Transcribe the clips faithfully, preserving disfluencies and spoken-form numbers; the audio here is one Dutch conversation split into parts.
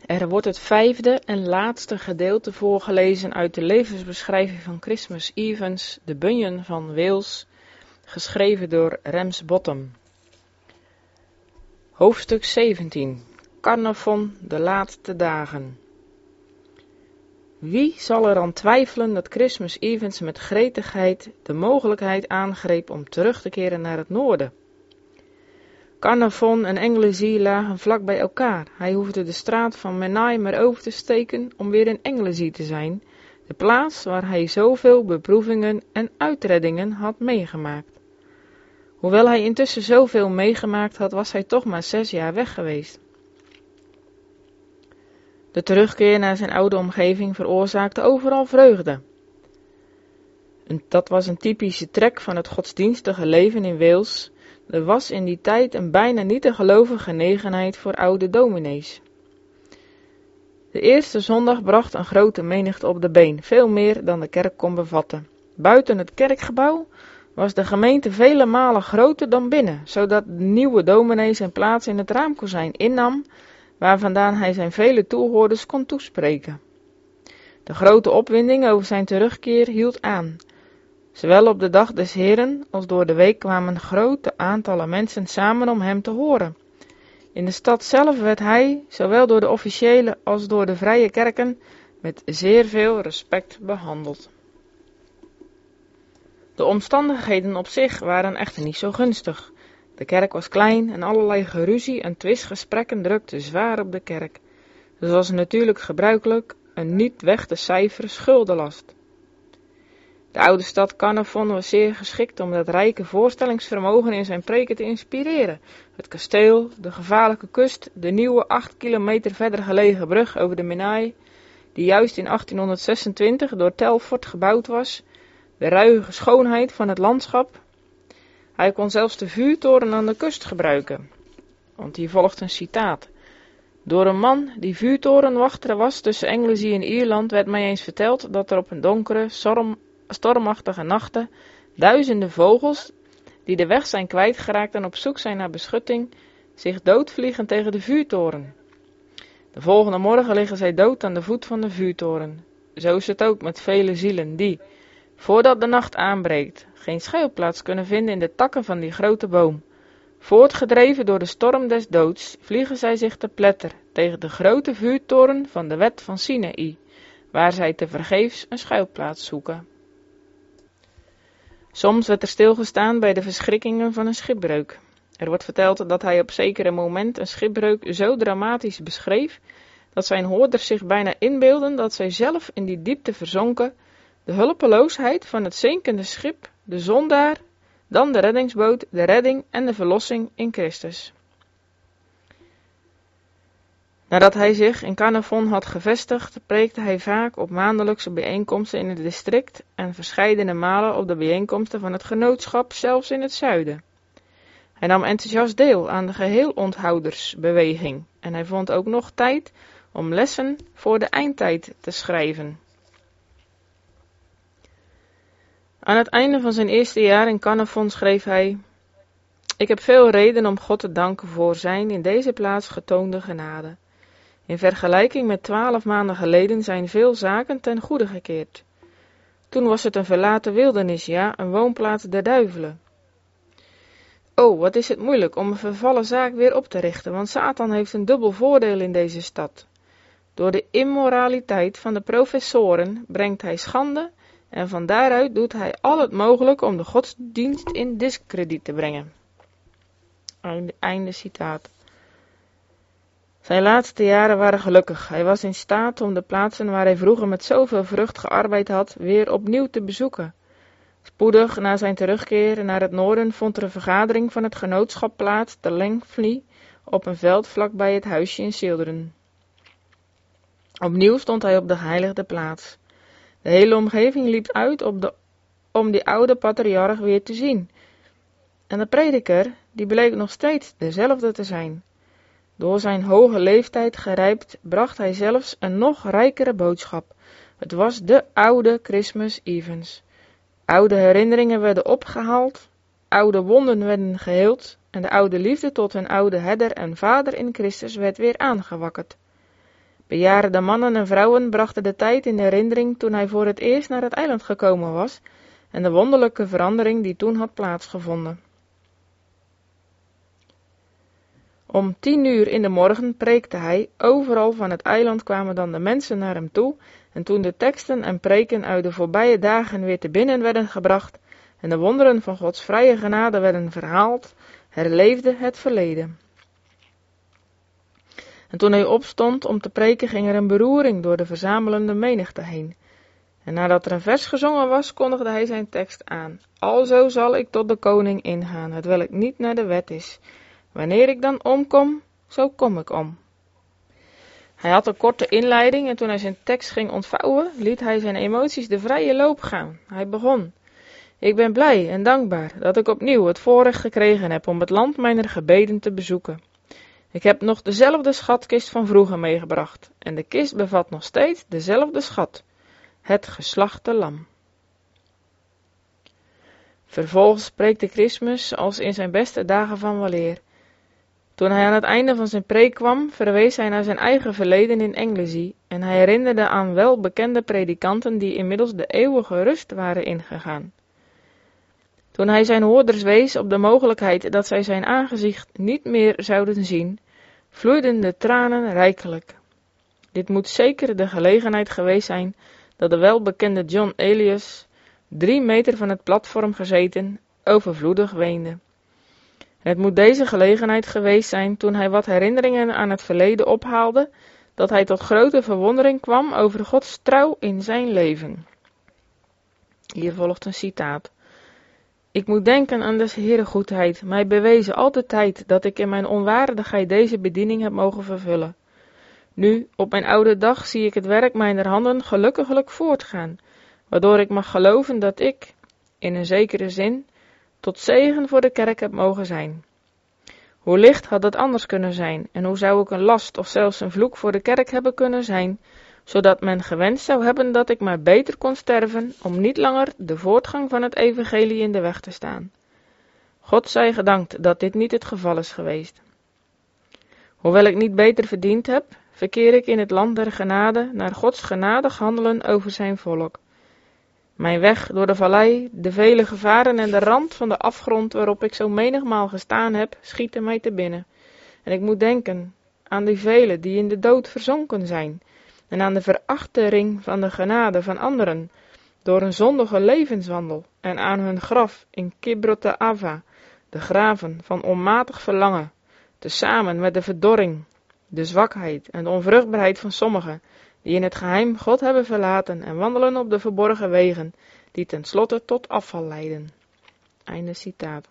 Er wordt het vijfde en laatste gedeelte voorgelezen uit de levensbeschrijving van Christmas Evans, de Bunyan van Wales, geschreven door Ramsbottom. Hoofdstuk zeventien. Carnarvon, de laatste dagen. Wie zal er aan twijfelen dat Christmas Evans met gretigheid de mogelijkheid aangreep om terug te keren naar het noorden? Carnarvon en Anglesey lagen vlak bij elkaar. Hij hoefde de straat van Menai maar over te steken om weer in Anglesey te zijn, de plaats waar hij zoveel beproevingen en uitreddingen had meegemaakt. Hoewel hij intussen zoveel meegemaakt had, was hij toch maar zes jaar weg geweest. De terugkeer naar zijn oude omgeving veroorzaakte overal vreugde. En dat was een typische trek van het godsdienstige leven in Wales. Er was in die tijd een bijna niet te geloven genegenheid voor oude dominees. De eerste zondag bracht een grote menigte op de been, veel meer dan de kerk kon bevatten. Buiten het kerkgebouw was de gemeente vele malen groter dan binnen, zodat de nieuwe dominee zijn plaats in het raamkozijn innam, waar vandaan hij zijn vele toehoorders kon toespreken. De grote opwinding over zijn terugkeer hield aan. Zowel op de dag des Heren als door de week kwamen grote aantallen mensen samen om hem te horen. In de stad zelf werd hij, zowel door de officiële als door de vrije kerken, met zeer veel respect behandeld. De omstandigheden op zich waren echter niet zo gunstig. De kerk was klein en allerlei geruzie en twistgesprekken drukten zwaar op de kerk. Zoals natuurlijk gebruikelijk een niet weg te cijferen schuldenlast. De oude stad Carnarvon was zeer geschikt om dat rijke voorstellingsvermogen in zijn preken te inspireren. Het kasteel, de gevaarlijke kust, de nieuwe acht kilometer verder gelegen brug over de Menai, die juist in achttienhonderdzesentwintig door Telford gebouwd was, de ruige schoonheid van het landschap. Hij kon zelfs de vuurtoren aan de kust gebruiken. Want hier volgt een citaat. Door een man die vuurtorenwachter was tussen Anglesey en Ierland werd mij eens verteld dat er op een donkere, storm, stormachtige nachten duizenden vogels, die de weg zijn kwijtgeraakt en op zoek zijn naar beschutting, zich doodvliegen tegen de vuurtoren. De volgende morgen liggen zij dood aan de voet van de vuurtoren. Zo is het ook met vele zielen die, voordat de nacht aanbreekt, geen schuilplaats kunnen vinden in de takken van die grote boom. Voortgedreven door de storm des doods, vliegen zij zich te pletter tegen de grote vuurtoren van de wet van Sinaï, waar zij tevergeefs een schuilplaats zoeken. Soms werd er stilgestaan bij de verschrikkingen van een schipbreuk. Er wordt verteld dat hij op zekere moment een schipbreuk zo dramatisch beschreef, dat zijn hoorders zich bijna inbeelden dat zij zelf in die diepte verzonken, de hulpeloosheid van het zinkende schip, de zondaar, dan de reddingsboot, de redding en de verlossing in Christus. Nadat hij zich in Carnarvon had gevestigd, preekte hij vaak op maandelijkse bijeenkomsten in het district en verscheidene malen op de bijeenkomsten van het genootschap, zelfs in het zuiden. Hij nam enthousiast deel aan de geheel onthoudersbeweging en hij vond ook nog tijd om lessen voor de eindtijd te schrijven. Aan het einde van zijn eerste jaar in Carnarvon schreef hij: Ik heb veel reden om God te danken voor zijn in deze plaats getoonde genade. In vergelijking met twaalf maanden geleden zijn veel zaken ten goede gekeerd. Toen was het een verlaten wildernis, ja, een woonplaats der duivelen. O, wat is het moeilijk om een vervallen zaak weer op te richten, want Satan heeft een dubbel voordeel in deze stad. Door de immoraliteit van de professoren brengt hij schande en van daaruit doet hij al het mogelijke om de godsdienst in diskrediet te brengen. Einde, einde citaat. Zijn laatste jaren waren gelukkig. Hij was in staat om de plaatsen waar hij vroeger met zoveel vrucht gearbeid had, weer opnieuw te bezoeken. Spoedig na zijn terugkeer naar het noorden vond er een vergadering van het genootschap plaats te Llanelly op een veld vlakbij het huisje in Silderen. Opnieuw stond hij op de geheiligde plaats. De hele omgeving liep uit op de, om die oude patriarch weer te zien. En de prediker, die bleek nog steeds dezelfde te zijn. Door zijn hoge leeftijd gerijpt, bracht hij zelfs een nog rijkere boodschap. Het was de oude Christmas Evans. Oude herinneringen werden opgehaald, oude wonden werden geheeld en de oude liefde tot hun oude herder en vader in Christus werd weer aangewakkerd. Bejaarde mannen en vrouwen brachten de tijd in herinnering toen hij voor het eerst naar het eiland gekomen was en de wonderlijke verandering die toen had plaatsgevonden. Om tien uur in de morgen preekte hij, overal van het eiland kwamen dan de mensen naar hem toe, en toen de teksten en preken uit de voorbije dagen weer te binnen werden gebracht en de wonderen van Gods vrije genade werden verhaald, herleefde het verleden. En toen hij opstond om te preken, ging er een beroering door de verzamelende menigte heen. En nadat er een vers gezongen was, kondigde hij zijn tekst aan. Alzo zal ik tot de koning ingaan, hetwelk niet naar de wet is. Wanneer ik dan omkom, zo kom ik om. Hij had een korte inleiding en toen hij zijn tekst ging ontvouwen, liet hij zijn emoties de vrije loop gaan. Hij begon. Ik ben blij en dankbaar dat ik opnieuw het voorrecht gekregen heb om het land mijner gebeden te bezoeken. Ik heb nog dezelfde schatkist van vroeger meegebracht en de kist bevat nog steeds dezelfde schat, het geslachte lam. Vervolgens spreekt de Christmas als in zijn beste dagen van weleer. Toen hij aan het einde van zijn preek kwam, verwees hij naar zijn eigen verleden in Anglesey en hij herinnerde aan welbekende predikanten die inmiddels de eeuwige rust waren ingegaan. Toen hij zijn hoorders wees op de mogelijkheid dat zij zijn aangezicht niet meer zouden zien, vloeiden de tranen rijkelijk. Dit moet zeker de gelegenheid geweest zijn dat de welbekende John Elias, drie meter van het platform gezeten, overvloedig weende. Het moet deze gelegenheid geweest zijn toen hij wat herinneringen aan het verleden ophaalde, dat hij tot grote verwondering kwam over Gods trouw in zijn leven. Hier volgt een citaat. Ik moet denken aan des Heere goedheid, mij bewezen al de tijd dat ik in mijn onwaardigheid deze bediening heb mogen vervullen. Nu, op mijn oude dag, zie ik het werk mijner handen gelukkiglijk voortgaan, waardoor ik mag geloven dat ik, in een zekere zin, tot zegen voor de kerk heb mogen zijn. Hoe licht had dat anders kunnen zijn, en hoe zou ik een last of zelfs een vloek voor de kerk hebben kunnen zijn, zodat men gewenst zou hebben dat ik maar beter kon sterven, om niet langer de voortgang van het evangelie in de weg te staan. God zij gedankt dat dit niet het geval is geweest. Hoewel ik niet beter verdiend heb, verkeer ik in het land der genade naar Gods genadig handelen over zijn volk. Mijn weg door de vallei, de vele gevaren en de rand van de afgrond waarop ik zo menigmaal gestaan heb, schieten mij te binnen. En ik moet denken aan die velen die in de dood verzonken zijn, en aan de verachtering van de genade van anderen, door een zondige levenswandel, en aan hun graf in Kibrot Ava, de graven van onmatig verlangen, tezamen met de verdorring, de zwakheid en de onvruchtbaarheid van sommigen, die in het geheim God hebben verlaten en wandelen op de verborgen wegen, die tenslotte tot afval leiden. Einde citaat.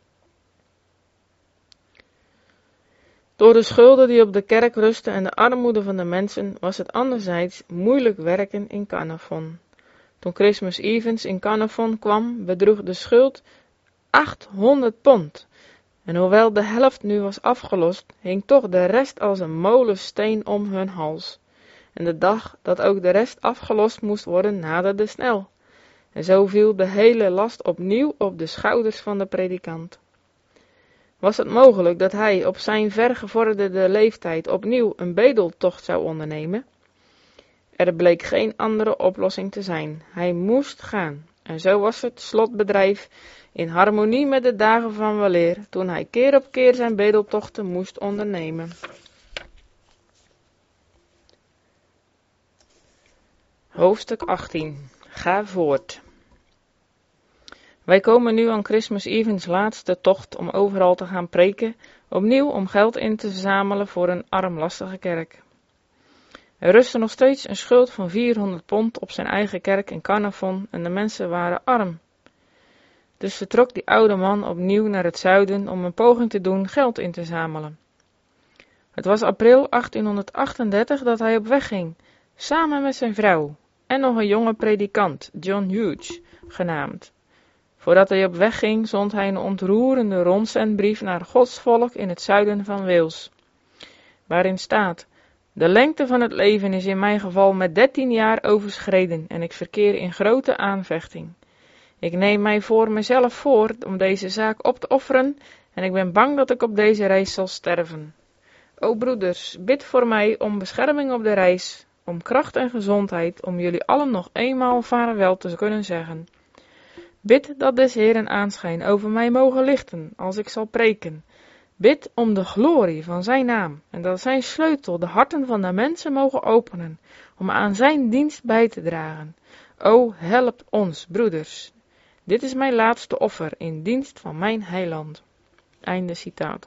Door de schulden die op de kerk rusten en de armoede van de mensen, was het anderzijds moeilijk werken in Carnarvon. Toen Christmas Evans in Carnarvon kwam, bedroeg de schuld achthonderd pond. En hoewel de helft nu was afgelost, hing toch de rest als een molensteen om hun hals. En de dag dat ook de rest afgelost moest worden, naderde snel. En zo viel de hele last opnieuw op de schouders van de predikant. Was het mogelijk dat hij op zijn vergevorderde leeftijd opnieuw een bedeltocht zou ondernemen? Er bleek geen andere oplossing te zijn. Hij moest gaan. En zo was het slotbedrijf in harmonie met de dagen van weleer, toen hij keer op keer zijn bedeltochten moest ondernemen. Hoofdstuk achttien. Ga voort. Wij komen nu aan Christmas Evans laatste tocht om overal te gaan preken, opnieuw om geld in te verzamelen voor een armlastige kerk. Er rustte nog steeds een schuld van vierhonderd pond op zijn eigen kerk in Carnarvon en de mensen waren arm. Dus vertrok die oude man opnieuw naar het zuiden om een poging te doen geld in te zamelen. Het was april achttienhonderdachtendertig dat hij op weg ging, samen met zijn vrouw en nog een jonge predikant, John Hughes, genaamd. Voordat hij op weg ging, zond hij een ontroerende rondzendbrief naar Gods volk in het zuiden van Wales, waarin staat: de lengte van het leven is in mijn geval met dertien jaar overschreden en ik verkeer in grote aanvechting. Ik neem mij voor mezelf voor om deze zaak op te offeren en ik ben bang dat ik op deze reis zal sterven. O broeders, bid voor mij om bescherming op de reis, om kracht en gezondheid, om jullie allen nog eenmaal vaarwel te kunnen zeggen. Bid dat des Heeren aanschijn over mij mogen lichten, als ik zal preken. Bid om de glorie van zijn naam, en dat zijn sleutel de harten van de mensen mogen openen, om aan zijn dienst bij te dragen. O, help ons, broeders. Dit is mijn laatste offer in dienst van mijn heiland. Einde citaat.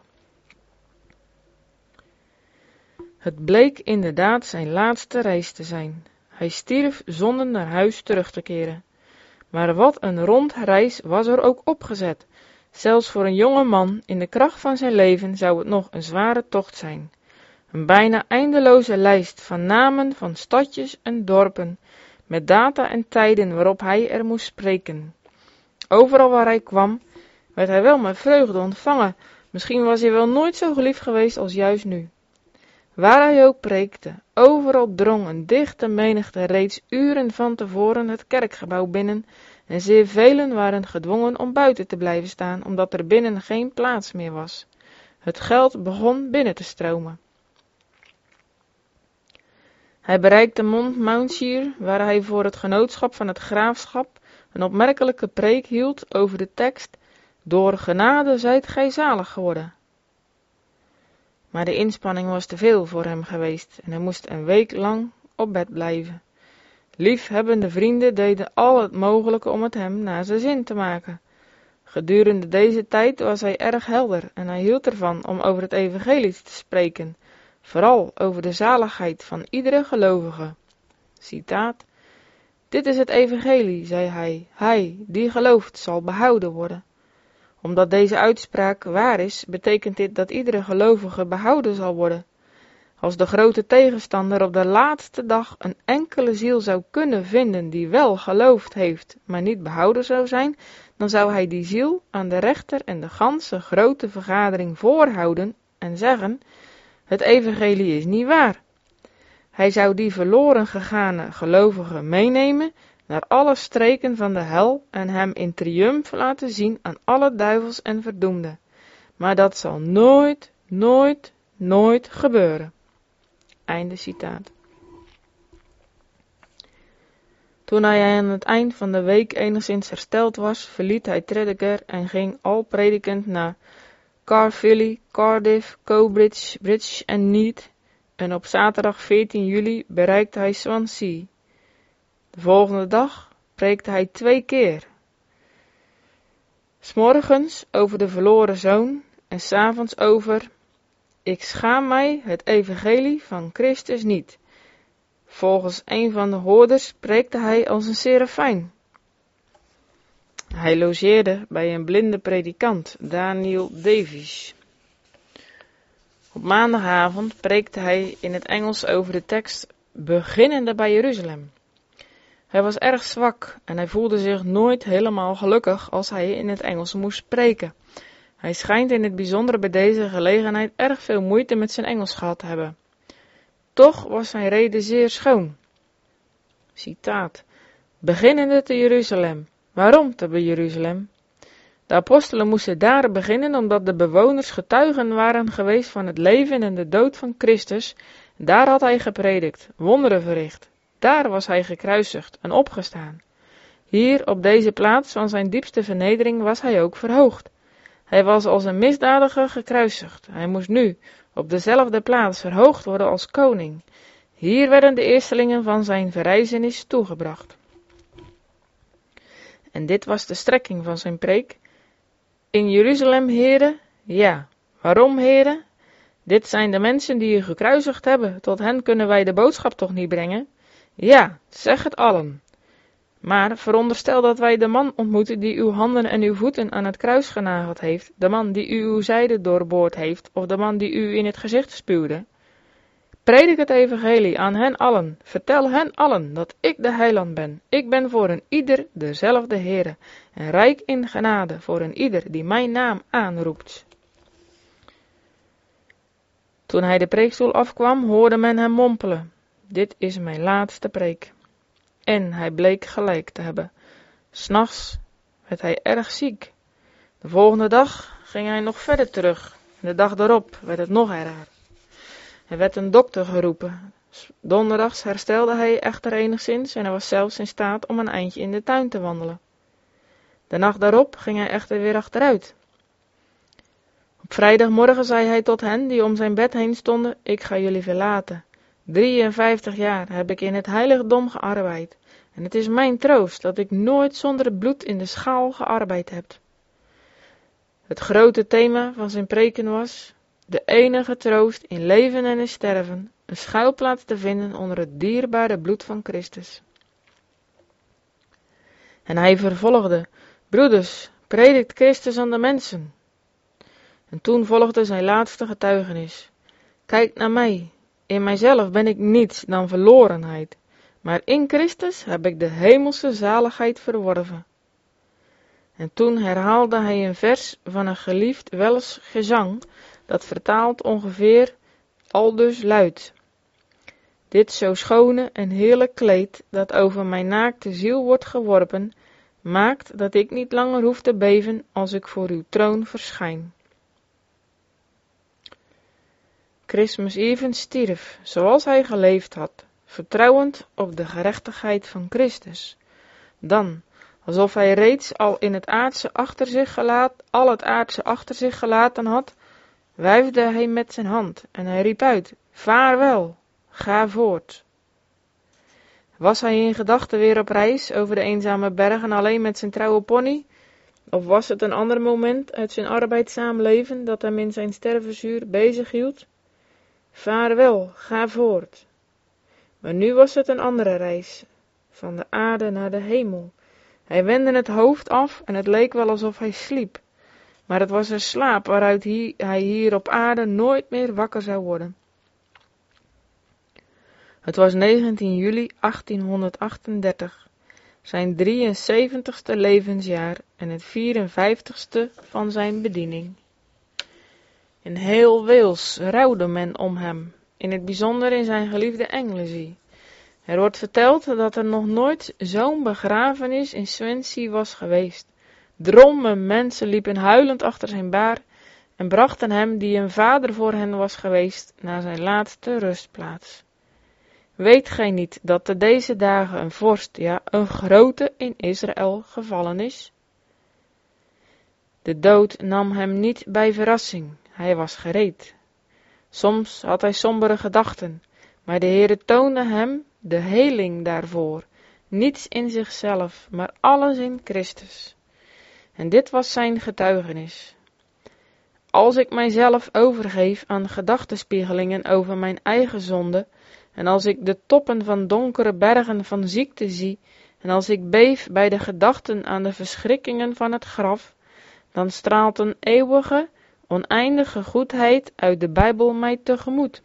Het bleek inderdaad zijn laatste reis te zijn. Hij stierf zonder naar huis terug te keren. Maar wat een rondreis was er ook opgezet. Zelfs voor een jonge man in de kracht van zijn leven zou het nog een zware tocht zijn. Een bijna eindeloze lijst van namen van stadjes en dorpen, met data en tijden waarop hij er moest spreken. Overal waar hij kwam, werd hij wel met vreugde ontvangen. Misschien was hij wel nooit zo geliefd geweest als juist nu. Waar hij ook preekte, overal drong een dichte menigte reeds uren van tevoren het kerkgebouw binnen, en zeer velen waren gedwongen om buiten te blijven staan, omdat er binnen geen plaats meer was. Het geld begon binnen te stromen. Hij bereikte Monmouthshire, waar hij voor het genootschap van het graafschap een opmerkelijke preek hield over de tekst: door genade zijt gij zalig geworden. Maar de inspanning was te veel voor hem geweest en hij moest een week lang op bed blijven. Liefhebbende vrienden deden al het mogelijke om het hem naar zijn zin te maken. Gedurende deze tijd was hij erg helder en hij hield ervan om over het evangelie te spreken, vooral over de zaligheid van iedere gelovige. Citaat: dit is het evangelie, zei hij, hij die gelooft zal behouden worden. Omdat deze uitspraak waar is, betekent dit dat iedere gelovige behouden zal worden. Als de grote tegenstander op de laatste dag een enkele ziel zou kunnen vinden die wel geloofd heeft, maar niet behouden zou zijn, dan zou hij die ziel aan de rechter en de ganse grote vergadering voorhouden en zeggen: het evangelie is niet waar. Hij zou die verloren gegane gelovige meenemen naar alle streken van de hel en hem in triumf laten zien aan alle duivels en verdoemden. Maar dat zal nooit, nooit, nooit gebeuren. Einde citaat. Toen hij aan het eind van de week enigszins hersteld was, verliet hij Tredegar en ging al predikend naar Caerphilly, Cardiff, Cowbridge, Bridge en Neath, en op zaterdag veertien juli bereikte hij Swansea. De volgende dag preekte hij twee keer. 'S morgens over de verloren zoon en 's avonds over: ik schaam mij het evangelie van Christus niet. Volgens een van de hoorders preekte hij als een serafijn. Hij logeerde bij een blinde predikant, Daniel Davies. Op maandagavond preekte hij in het Engels over de tekst beginnende bij Jeruzalem. Hij was erg zwak en hij voelde zich nooit helemaal gelukkig als hij in het Engels moest spreken. Hij schijnt in het bijzonder bij deze gelegenheid erg veel moeite met zijn Engels gehad te hebben. Toch was zijn rede zeer schoon. Citaat: beginnende te Jeruzalem. Waarom te Jeruzalem? De apostelen moesten daar beginnen omdat de bewoners getuigen waren geweest van het leven en de dood van Christus. Daar had hij gepredikt, wonderen verricht. Daar was hij gekruisigd en opgestaan. Hier op deze plaats van zijn diepste vernedering was hij ook verhoogd. Hij was als een misdadiger gekruisigd. Hij moest nu op dezelfde plaats verhoogd worden als koning. Hier werden de eerstelingen van zijn verrijzenis toegebracht. En dit was de strekking van zijn preek. In Jeruzalem, heren? Ja. Waarom, heren? Dit zijn de mensen die u gekruisigd hebben. Tot hen kunnen wij de boodschap toch niet brengen? Ja, zeg het allen. Maar veronderstel dat wij de man ontmoeten die uw handen en uw voeten aan het kruis genageld heeft, de man die u uw zijde doorboord heeft, of de man die u in het gezicht spuwde. Predik het evangelie aan hen allen, vertel hen allen dat ik de heiland ben. Ik ben voor een ieder dezelfde Heere, en rijk in genade voor een ieder die mijn naam aanroept. Toen hij de preekstoel afkwam, hoorde men hem mompelen: dit is mijn laatste preek. En hij bleek gelijk te hebben. 'S Nachts werd hij erg ziek. De volgende dag ging hij nog verder terug. En de dag daarop werd het nog erger. Er werd een dokter geroepen. Donderdags herstelde hij echter enigszins en hij was zelfs in staat om een eindje in de tuin te wandelen. De nacht daarop ging hij echter weer achteruit. Op vrijdagmorgen zei hij tot hen die om zijn bed heen stonden: ik ga jullie verlaten. drieënvijftig jaar heb ik in het heiligdom gearbeid. En het is mijn troost dat ik nooit zonder bloed in de schaal gearbeid heb. Het grote thema van zijn preken was: de enige troost in leven en in sterven, een schuilplaats te vinden onder het dierbare bloed van Christus. En hij vervolgde: broeders, predikt Christus aan de mensen. En toen volgde zijn laatste getuigenis: kijk naar mij, in mijzelf ben ik niets dan verlorenheid, maar in Christus heb ik de hemelse zaligheid verworven. En toen herhaalde hij een vers van een geliefd Wels gezang, dat vertaald ongeveer aldus luidt: dit zo schone en heerlijk kleed, dat over mijn naakte ziel wordt geworpen, maakt dat ik niet langer hoef te beven als ik voor uw troon verschijn. Christmas Evans stierf, zoals hij geleefd had, vertrouwend op de gerechtigheid van Christus. Dan, alsof hij reeds al in het aardse achter zich gelaat, al het aardse achter zich gelaten had, wuifde hij met zijn hand en hij riep uit: vaarwel, ga voort. Was hij in gedachten weer op reis over de eenzame bergen alleen met zijn trouwe pony? Of was het een ander moment uit zijn arbeidzaam leven dat hem in zijn stervensuur bezig hield? Vaarwel, ga voort. Maar nu was het een andere reis, van de aarde naar de hemel. Hij wendde het hoofd af en het leek wel alsof hij sliep. Maar het was een slaap waaruit hij hier op aarde nooit meer wakker zou worden. Het was negentien juli achttienhonderdachtendertig, zijn drieënzeventigste levensjaar en het vierenvijftigste van zijn bediening. In heel Wales rouwde men om hem, in het bijzonder in zijn geliefde Anglesey. Er wordt verteld dat er nog nooit zo'n begrafenis in Swansea was geweest. Drommen mensen liepen huilend achter zijn baar en brachten hem, die een vader voor hen was geweest, naar zijn laatste rustplaats. Weet gij niet dat te deze dagen een vorst, ja, een grote in Israël gevallen is? De dood nam hem niet bij verrassing, hij was gereed. Soms had hij sombere gedachten, maar de Heere toonde hem de heling daarvoor, niets in zichzelf, maar alles in Christus. En dit was zijn getuigenis. Als ik mijzelf overgeef aan gedachtenspiegelingen over mijn eigen zonde, en als ik de toppen van donkere bergen van ziekte zie, en als ik beef bij de gedachten aan de verschrikkingen van het graf, dan straalt een eeuwige, oneindige goedheid uit de Bijbel mij tegemoet.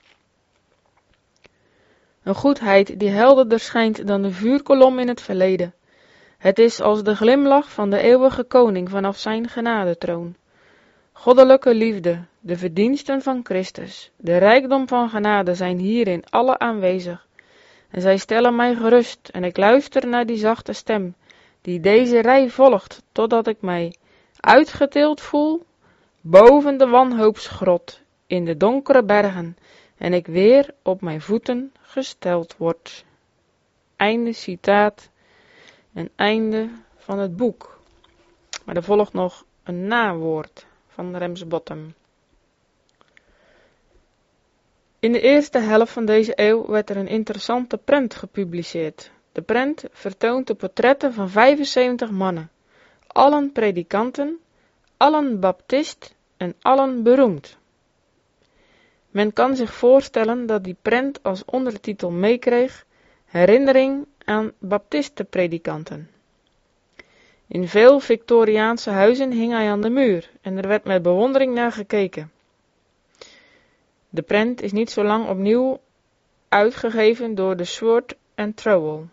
Een goedheid die helderder schijnt dan de vuurkolom in het verleden. Het is als de glimlach van de eeuwige koning vanaf zijn genadetroon. Goddelijke liefde, de verdiensten van Christus, de rijkdom van genade zijn hierin alle aanwezig. En zij stellen mij gerust en ik luister naar die zachte stem, die deze rij volgt, totdat ik mij uitgetild voel boven de wanhoopsgrot in de donkere bergen en ik weer op mijn voeten gesteld word. Einde citaat en einde van het boek. Maar er volgt nog een nawoord van Ramsbottom. In de eerste helft van deze eeuw werd er een interessante prent gepubliceerd. De prent vertoont de portretten van vijfenzeventig mannen, allen predikanten, allen baptist en allen beroemd. Men kan zich voorstellen dat die prent als ondertitel meekreeg: herinnering aan baptistenpredikanten. In veel Victoriaanse huizen hing hij aan de muur en er werd met bewondering naar gekeken. De prent is niet zo lang opnieuw uitgegeven door de Sword and Trowell.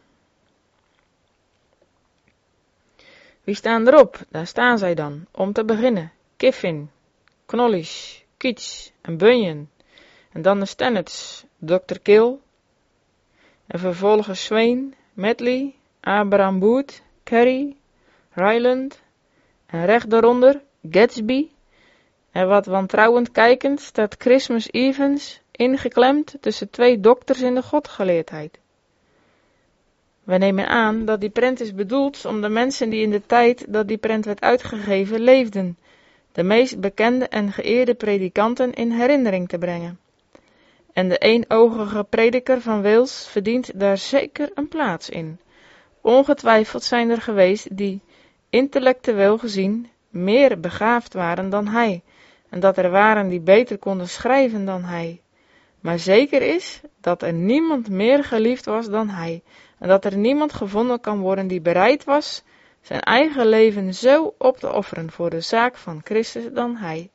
Wie staan erop? Daar staan zij dan. Om te beginnen: Kiffin, Knowles, Keats en Bunyan. En dan de Stannards, dokter Kill. En vervolgens Swain, Medley, Abraham Booth, Carey, Ryland. En recht daaronder Gatsby. En wat wantrouwend kijkend staat Christmas Evans ingeklemd tussen twee dokters in de godgeleerdheid. We nemen aan dat die prent is bedoeld om de mensen die in de tijd dat die prent werd uitgegeven leefden, de meest bekende en geëerde predikanten in herinnering te brengen. En de eenoogige prediker van Wales verdient daar zeker een plaats in. Ongetwijfeld zijn er geweest die, intellectueel gezien, meer begaafd waren dan hij, en dat er waren die beter konden schrijven dan hij. Maar zeker is dat er niemand meer geliefd was dan hij, en dat er niemand gevonden kan worden die bereid was zijn eigen leven zo op te offeren voor de zaak van Christus dan hij.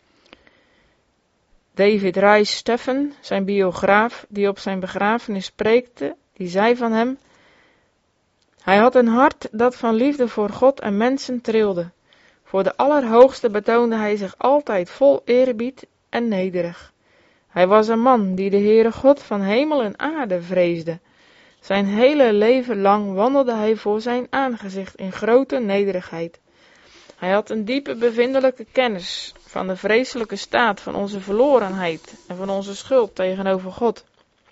David Rice Steffen, zijn biograaf, die op zijn begrafenis preekte, die zei van hem: hij had een hart dat van liefde voor God en mensen trilde. Voor de Allerhoogste betoonde hij zich altijd vol eerbied en nederig. Hij was een man die de Heere God van hemel en aarde vreesde. Zijn hele leven lang wandelde hij voor zijn aangezicht in grote nederigheid. Hij had een diepe bevindelijke kennis van de vreselijke staat van onze verlorenheid en van onze schuld tegenover God.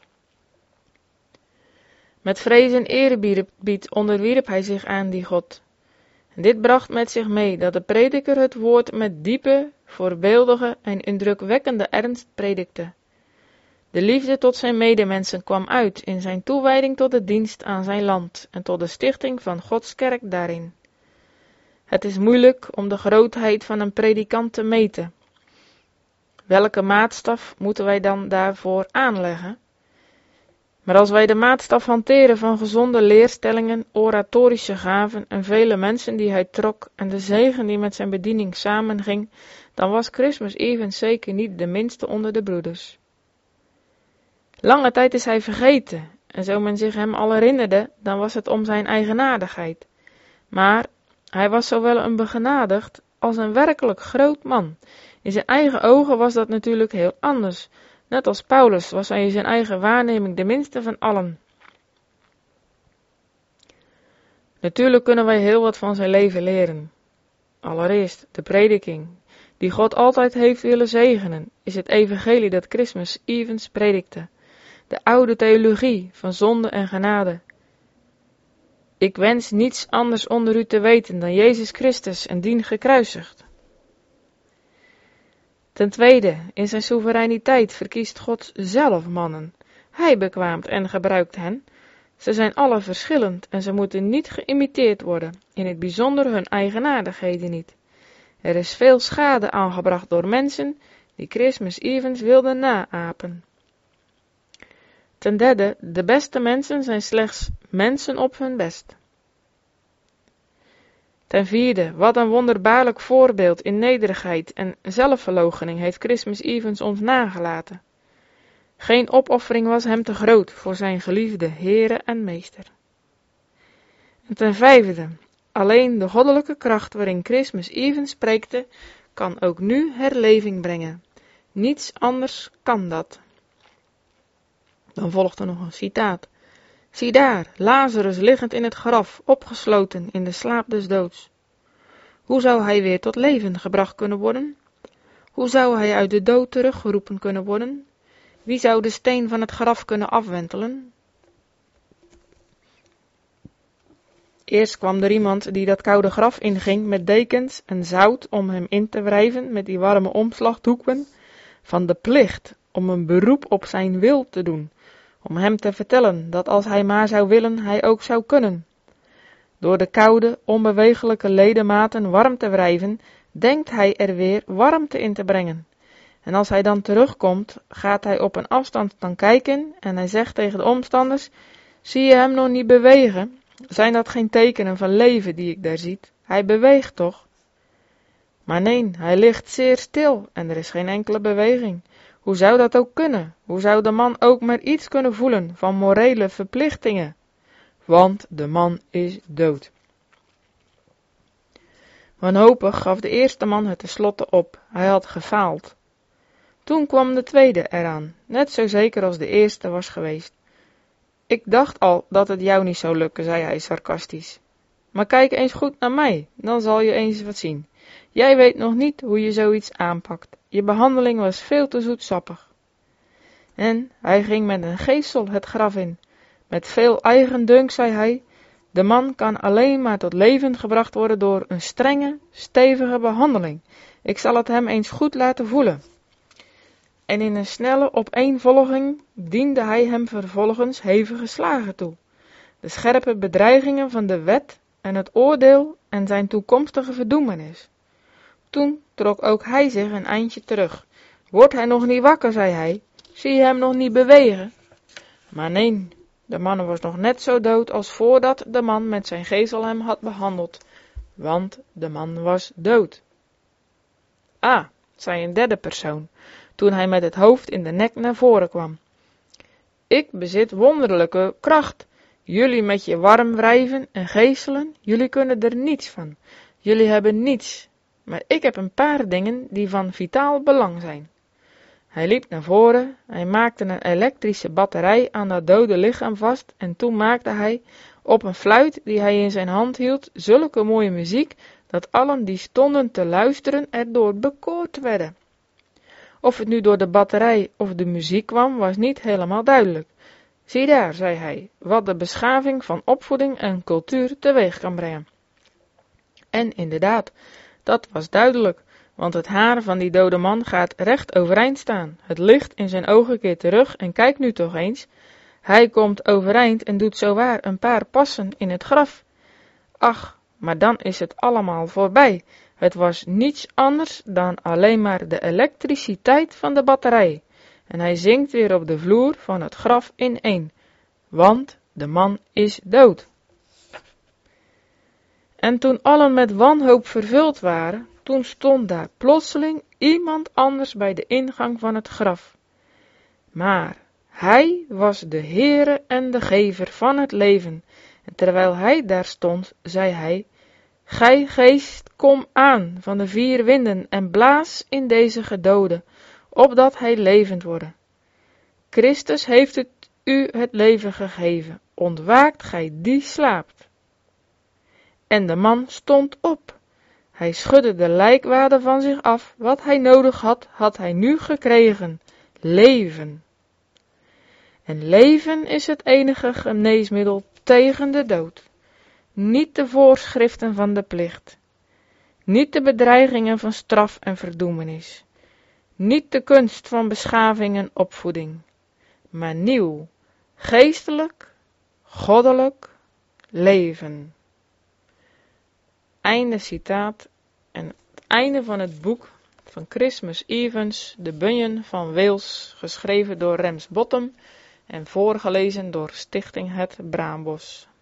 Met vrees en eerbied onderwierp hij zich aan die God. En dit bracht met zich mee dat de prediker het woord met diepe, voorbeeldige en indrukwekkende ernst predikte. De liefde tot zijn medemensen kwam uit in zijn toewijding tot de dienst aan zijn land en tot de stichting van Gods kerk daarin. Het is moeilijk om de grootheid van een predikant te meten. Welke maatstaf moeten wij dan daarvoor aanleggen? Maar als wij de maatstaf hanteren van gezonde leerstellingen, oratorische gaven en vele mensen die hij trok en de zegen die met zijn bediening samenging, dan was Christmas Evans zeker niet de minste onder de broeders. Lange tijd is hij vergeten, en zo men zich hem al herinnerde, dan was het om zijn eigenaardigheid. Maar hij was zowel een begenadigd als een werkelijk groot man. In zijn eigen ogen was dat natuurlijk heel anders. Net als Paulus was hij in zijn eigen waarneming de minste van allen. Natuurlijk kunnen wij heel wat van zijn leven leren. Allereerst de prediking, die God altijd heeft willen zegenen, is het evangelie dat Christmas Evans predikte. De oude theologie van zonde en genade. Ik wens niets anders onder u te weten dan Jezus Christus en dien gekruisigd. Ten tweede, in zijn soevereiniteit verkiest God zelf mannen. Hij bekwaamt en gebruikt hen. Ze zijn alle verschillend en ze moeten niet geïmiteerd worden, in het bijzonder hun eigenaardigheden niet. Er is veel schade aangebracht door mensen die Christmas Evans wilden naapen. Ten derde, de beste mensen zijn slechts mensen op hun best. Ten vierde, wat een wonderbaarlijk voorbeeld in nederigheid en zelfverloochening heeft Christmas Evans ons nagelaten. Geen opoffering was hem te groot voor zijn geliefde Heere en Meester. En ten vijfde, alleen de goddelijke kracht waarin Christmas Evans spreekte, kan ook nu herleving brengen. Niets anders kan dat. Dan volgt er nog een citaat. Zie daar, Lazarus liggend in het graf, opgesloten in de slaap des doods. Hoe zou hij weer tot leven gebracht kunnen worden? Hoe zou hij uit de dood teruggeroepen kunnen worden? Wie zou de steen van het graf kunnen afwentelen? Eerst kwam er iemand die dat koude graf inging met dekens en zout om hem in te wrijven met die warme omslagdoeken van de plicht om een beroep op zijn wil te doen, om hem te vertellen dat als hij maar zou willen, hij ook zou kunnen. Door de koude, onbewegelijke ledematen warm te wrijven, denkt hij er weer warmte in te brengen. En als hij dan terugkomt, gaat hij op een afstand dan kijken en hij zegt tegen de omstanders, zie je hem nog niet bewegen? Zijn dat geen tekenen van leven die ik daar ziet? Hij beweegt toch? Maar nee, hij ligt zeer stil en er is geen enkele beweging. Hoe zou dat ook kunnen? Hoe zou de man ook maar iets kunnen voelen van morele verplichtingen? Want de man is dood. Wanhopig gaf de eerste man het tenslotte op. Hij had gefaald. Toen kwam de tweede eraan, net zo zeker als de eerste was geweest. Ik dacht al dat het jou niet zou lukken, zei hij sarcastisch. Maar kijk eens goed naar mij, dan zal je eens wat zien. Jij weet nog niet hoe je zoiets aanpakt. Je behandeling was veel te zoetsappig. En hij ging met een geestel het graf in. Met veel eigendunk zei hij, de man kan alleen maar tot leven gebracht worden door een strenge, stevige behandeling. Ik zal het hem eens goed laten voelen. En in een snelle opeenvolging diende hij hem vervolgens hevige slagen toe. De scherpe bedreigingen van de wet en het oordeel en zijn toekomstige verdoemenis. Toen trok ook hij zich een eindje terug. Wordt hij nog niet wakker, zei hij, zie je hem nog niet bewegen? Maar nee, de man was nog net zo dood als voordat de man met zijn gezel hem had behandeld, want de man was dood. Ah, zei een derde persoon, toen hij met het hoofd in de nek naar voren kwam. Ik bezit wonderlijke kracht. Jullie met je warm wrijven en geeselen, jullie kunnen er niets van. Jullie hebben niets, maar ik heb een paar dingen die van vitaal belang zijn. Hij liep naar voren, hij maakte een elektrische batterij aan dat dode lichaam vast en toen maakte hij op een fluit die hij in zijn hand hield zulke mooie muziek dat allen die stonden te luisteren erdoor bekoord werden. Of het nu door de batterij of de muziek kwam, was niet helemaal duidelijk. Zie daar, zei hij, wat de beschaving van opvoeding en cultuur teweeg kan brengen. En inderdaad, dat was duidelijk, want het haar van die dode man gaat recht overeind staan. Het licht in zijn ogen keert terug en kijk nu toch eens. Hij komt overeind en doet zowaar een paar passen in het graf. Ach, maar dan is het allemaal voorbij. Het was niets anders dan alleen maar de elektriciteit van de batterij. En hij zinkt weer op de vloer van het graf ineen, want de man is dood. En toen allen met wanhoop vervuld waren, toen stond daar plotseling iemand anders bij de ingang van het graf. Maar hij was de Heere en de Gever van het leven, en terwijl hij daar stond, zei hij, Gij geest, kom aan van de vier winden en blaas in deze gedode, opdat hij levend worden. Christus heeft het u het leven gegeven, ontwaakt gij die slaapt. En de man stond op. Hij schudde de lijkwade van zich af, wat hij nodig had, had hij nu gekregen, leven. En leven is het enige geneesmiddel tegen de dood. Niet de voorschriften van de plicht, niet de bedreigingen van straf en verdoemenis, niet de kunst van beschaving en opvoeding, maar nieuw, geestelijk, goddelijk leven. Einde citaat en het einde van het boek van Christmas Evans, De Bunjen van Wales, geschreven door Rems Bottom en voorgelezen door Stichting Het Braambos.